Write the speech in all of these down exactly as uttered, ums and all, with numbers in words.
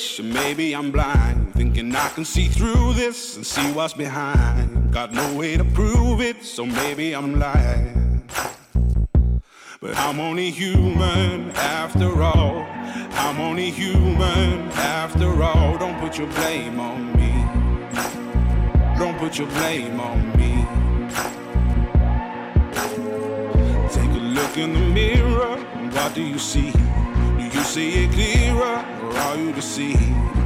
foolish, and maybe I'm blind, thinking I can see through this and see what's behind. Got no way to prove it, so maybe I'm lying. But I'm only human after all. I'm only human after all. Don't put your blame on me. Don't put your blame on me. Take a look in the mirror, what do you see? Do you see it clearer, or are you deceived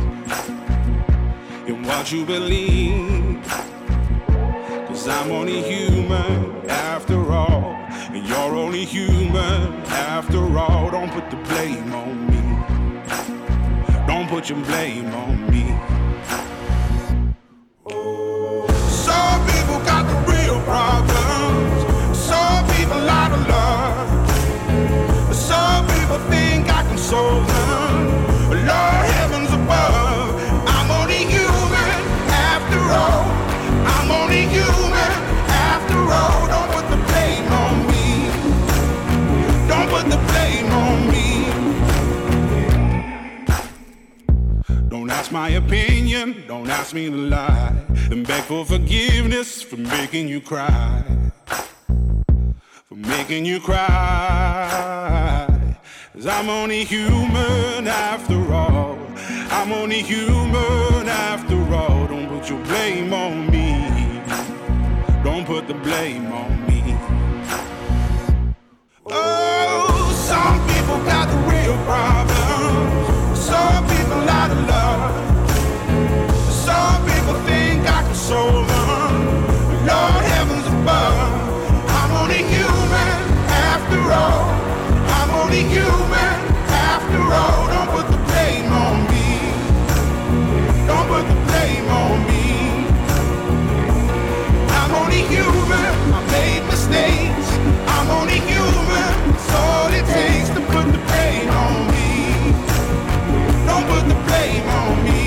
in what you believe? Cause I'm only human after all, and you're only human after all. Don't put the blame on me. Don't put your blame on me. Some people got the real problems. Some people out of love. Some people think I can solve them. Lord heavens above, I'm only human after all. I'm only human after all. Don't put the blame on me. Don't put the blame on me. Don't ask my opinion, don't ask me to lie, and beg for forgiveness for making you cry. For making you cry. Cause I'm only human after all. I'm only human after all. Don't put your blame on me. Don't put the blame on me. Oh, some people got the real problems. Some people out of love. Some people think I can solve them. Lord heavens above, I'm only human after all. I'm only human after all. Don't put the blame on me. Don't put the blame on me. I'm only human, I made mistakes. I'm only human, it's all it takes to put the blame on me. Don't put the blame on me.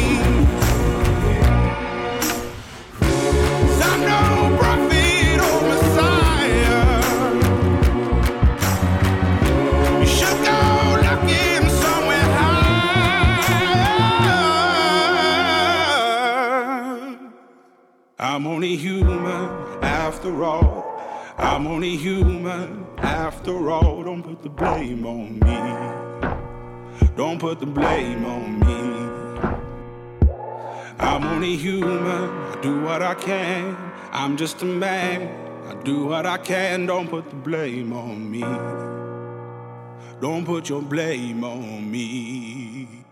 'Cause I'm no prophet or Messiah. You should go looking somewhere high. I'm only human after all. I'm only human after all. Don't put the blame on me. Don't put the blame on me. I'm only human, I do what I can. I'm just a man, I do what I can. Don't put the blame on me. Don't put your blame on me.